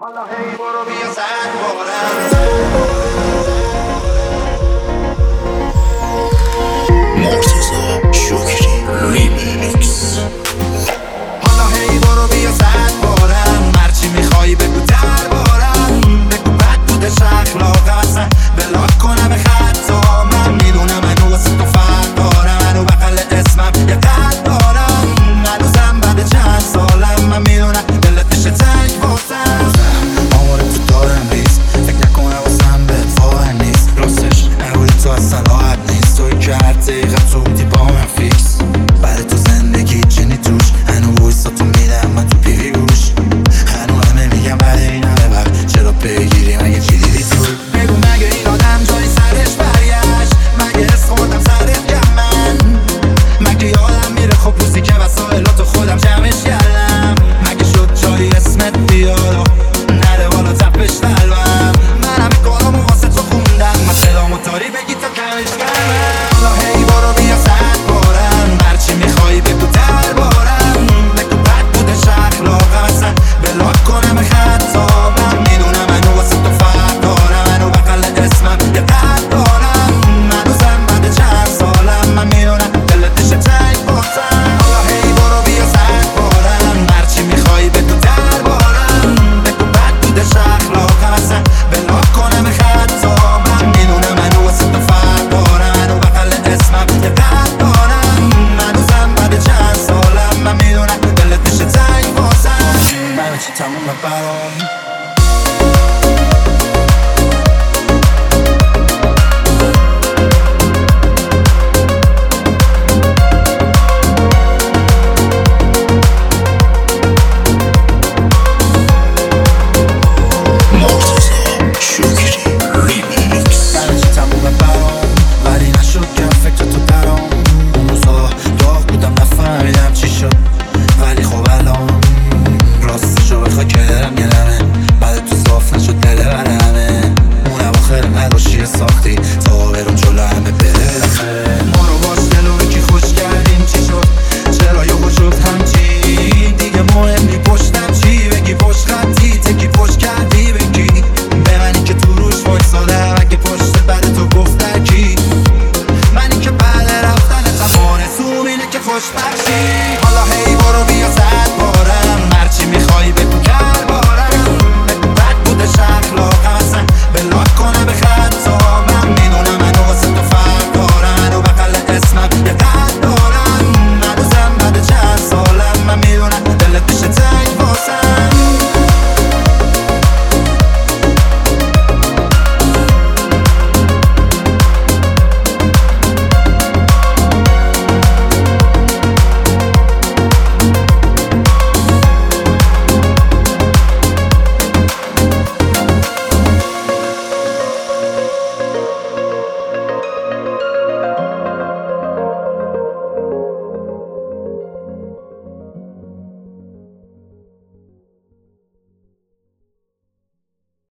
حالا هی برو بیا زن بارم مرتضی شکری ریمیکس. حالا هی برو بیا زن بارم هرچی میخوایی بگو دربارم بگو بد بودش اخلاقم اصلا بلاک کنم خطا من میدونم هنو واسه تو فرق دارم هنو بغل اسمم یه قلب دارم هنوزم بعد چند سالم من میدونم دلت میشه تنگ واسم آمار تو دارم ریز فکر نکنم واسم بهت واقع نیست راستش انگوری تو اصلا راحت نیست توی که هر دقیقه تو بودی با من فیکس برای تو زندگی چنی توش هنو ویسا تو میدم من تو پیوی گوش هنو همه میگم بعد این همه وقت چرا پیگیری مگه چی دیدی تو بگو مگه این آدم جای سرش برگشت مگه حس خوردم سرت گم من مگه یادم میره خب روزی که وسایلاتو خودم جمعش کردم مگه شد جایی اسمت بیاد نره بالا تپش قلبم من همه کارامو واسه تو خوندم من صدامو تاری بگی تا کمش کردم حالا هی برو بیا زد بارم هرچی میخوایی بگو دربارم بگو بد بودش اخلاقم اصلا بلاک کنم خطا من میدونم هنو واسه تو فرق دارم هنو بغل اسمم یه قلب دارم هنوزم بعد چند سالم من میدونم دلت میشه تنگ بازم حالا هی برو بیا زد بارم هرچی میخوایی بگو دربارم بگو بد بودش اخلاقم اصلا بلاک کنم خطا من میدونم هنو واسه تو فرق دارم هنو بغل اسمم یه قلب دارم هنوزم بعد چند سالم من میدونم دلت میشه تنگ بازم همه چی تمومه برام